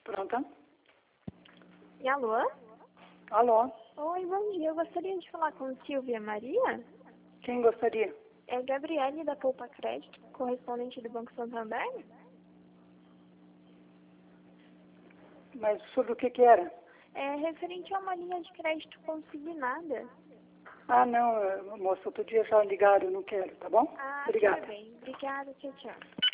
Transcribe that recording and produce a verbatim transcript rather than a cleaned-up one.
Pronta? E alô? Alô? Oi, bom dia. Eu gostaria de falar com Silvia Maria. Quem gostaria? É Gabriele da Poupa Crédito, correspondente do Banco Santander. Mas sobre o que que era? É referente a uma linha de crédito consignada. Ah, não, eh, moça, outro dia já ligaram, não quero, tá bom? Ah, Obrigada. tudo bem. Obrigada, tchau, tchau.